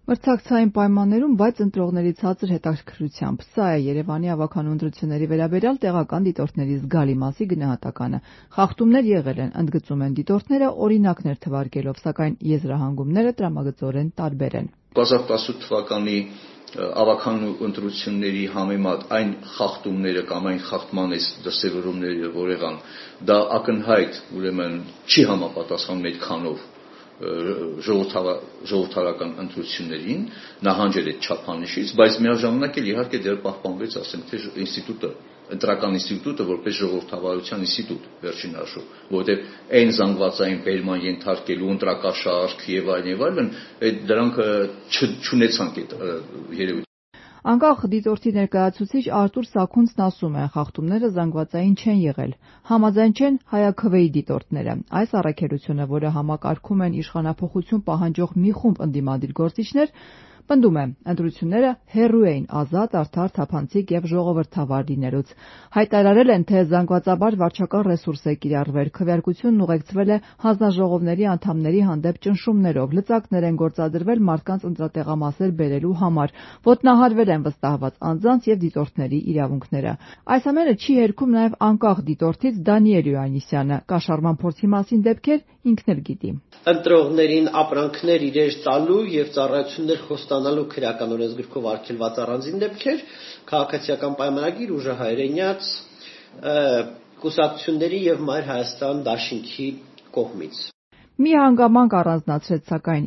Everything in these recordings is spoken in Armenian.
Մրցակցային պայմաններում, բայց ընտրողների ցածր հետաքրքրությամբ։ Սա է Երևանի ավագանու ընտրությունների վերաբերյալ տեղական դիտորդների զգալի մասի գնահատականը։ Խախտումներ եղել են, ընդգծում են դիտորդները, օրինակներ թվարկելով, սակայն եզրահանգումները տրամագծորեն տարբեր են։ 2018 թվականի ավագանու ընտրությունների համեմատ այն խախտումները կամ այն խախտման դրսևորումները, որ եղան, դա ակնհայտ ուրեմն չի համապատասխանում այդքանով ժողովրդավարական ընտրություններին, նահանջել այդ չափանիշից, բայց միաժամանակ էլ իհարկե դեռ պահպանվեց, ասենք թե ինստիտուտը, ընտրական ինստիտուտը որպես ժողովրդավարության ինստիտուտ վերջին հաշվով, որովհետև այն զանգվածային բերման ենթարկելու ընտրակաշարք եւ այլն, դրանք չունեցանք այդ երևույթ։ Անկախ դիտորդի ներկայացուցիչ Արտուր Սաքունցն ասում է, խախտումները զանգվածային չեն եղել, համաձայն չեն հայաքվեի դիտորդները։ Այս առաքելությունը, որը համակարգում են իշխանափոխություն պահանջող մի խումբ ընդդիմադիր գործիչներ, պնդում է, ընտրությունները հեռու էին ազատ, արդար, թափանցիկ եւ ժողովրդավար լինելուց։ Հայտարարել են, թե զանգվածաբար վարչական ռեսուրս է կիրառվել, քվեարկությունն ուղեկցվել է հանձնաժողովների անդամների հանդեպ ճնշումներով, լծակներ են գործադրվել մարդկանց ընտրատեղամասեր բերելու համար, ոտնահարվել են վստահված անձանց եւ դիտորդների իրավունքները։ Այս ամենը չի հերքում նաեւ անկախ դիտորդից Դանիել Յոհաննիսյանը, կաշառման փորձի մասին դեպքեր ինքն էլ գիտի։ Ընտրողներին ապրանքներ իրեր տալու եւ ծառայություններ խոստանալու քրեական օրենսգրքով արգելված առանձին դեպքեր, քաղաքացիական պայմանագիր, ուժահայրենյաց, կուսակցությունների եւ Մայր Հայաստան դաշինքի կողմից։ Մի հանգամանք առանձնացրեց, սակայն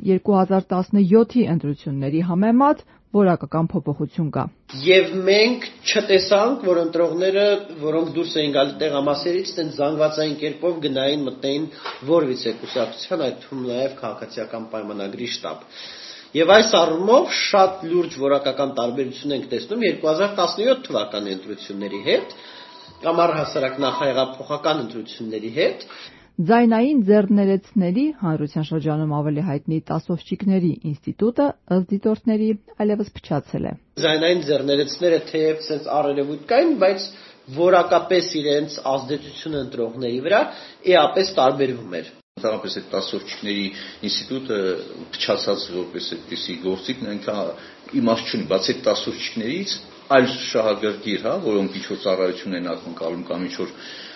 2017-ի ընտրությունների համեմատ որակական փոփոխություն կա։ Եվ մենք չտեսանք, որ ընտրողները, որոնք դուրս էին գալի տեղամասերից, տենց զանգվածային կերպով գնային մտնեին որևիցե կուսակցության, այդ թվում նաև քաղաքացիական պայմանագրի շտաբ։ Եվ այս առումով շատ լուրջ որակական տարբերություն ենք տեսնում 2017 թվականի ընտրությունների հետ կամ առհասարակ նախահեղափոխական ընտրությունների հետ։ Ձայնային ձեռներեցների հանրության շրջանում ավելի հայտնի տասովչիկների ինստիտուտը ըստ դիտորդների այլևս փչացել է։ Ձայնային ձեռներեցները թեև sense առերևույթ կային, բայց որակապես իրենց ազդեցությունը ընտրողների վրա էապես տարբերվում էր։ Ընդհանրապես այդ տասովչիկների ինստիտուտը փչացած որպես այդպիսի գործիք այնքան իմաստ չունի, բացի այդ տասովչիկներից այլ շահագրգիռ, որոնք ինչ-որ ծառայություն են ակնկալում կամ ինչ-որ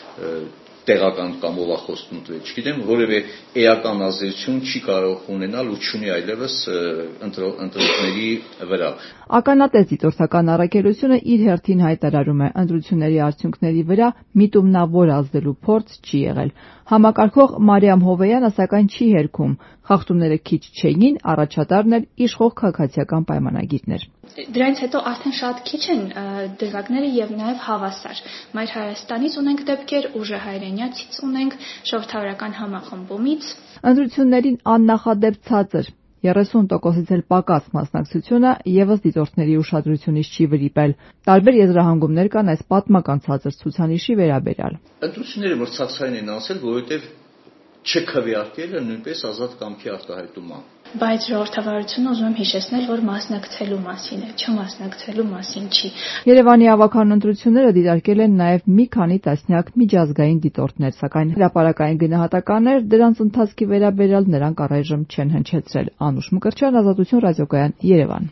տեղական կամ ովախոստում տվել, չգիտեմ, որևէ էական ազդեցություն չի կարող ունենալ ու չունի այլևս ընտրողների վրա։ Ականատես դիտորդական առաքելությունը իր հերթին հայտարարում է, ընտրությունների արդյունքների վրա միտումնավոր ազդելու փորձ չի եղել։ Համակարգող Մարիամ Հովեյանը սակայն չի հերքում, խախտումները քիչ չէին, առաջատարն էլ իշխող քաղաքացիական պայմանագիրներ։ Դրանից հետո արդեն շատ քիչ են դրվագները եւ նաեւ հավասար։ Մայր Հայաստանից ունենք դեպքեր, ուժահայրենյացից ունենք, ժողովրդավարական համախմբումից։ Ընտրություններին աննախադեպ ցածր 30%-ից էլ պակաս մասնակցությունը եւս դիտորդների ուշադրությունից չի վրիպել։ Տարբեր եզրահանգումներ կան այս պատմական ցածր ցուցանիշի վերաբերյալ։ Ընտրությունները մրցակցային են ասել, որովհետեւ չքվեարկելը նույնպես ազատ կամքի արտահայտում է։ Բայց ժողովրդավարությունը ուզում եմ հիշեցնել, որ մասնակցելու մասին է, չմասնակցելու մասին չի։ Երևանի ավագանու ընտրությունները դիտարկել են նաև մի քանի տասնյակ միջազգային դիտորդներ, սակայն հրապարակային գնահատականներ դրանց ընթացքի վերաբերյալ նրանք առայժմ չեն հնչեցրել։ Անուշ Մկրտչյան, Ազատություն ռադիոկայան, Երևան։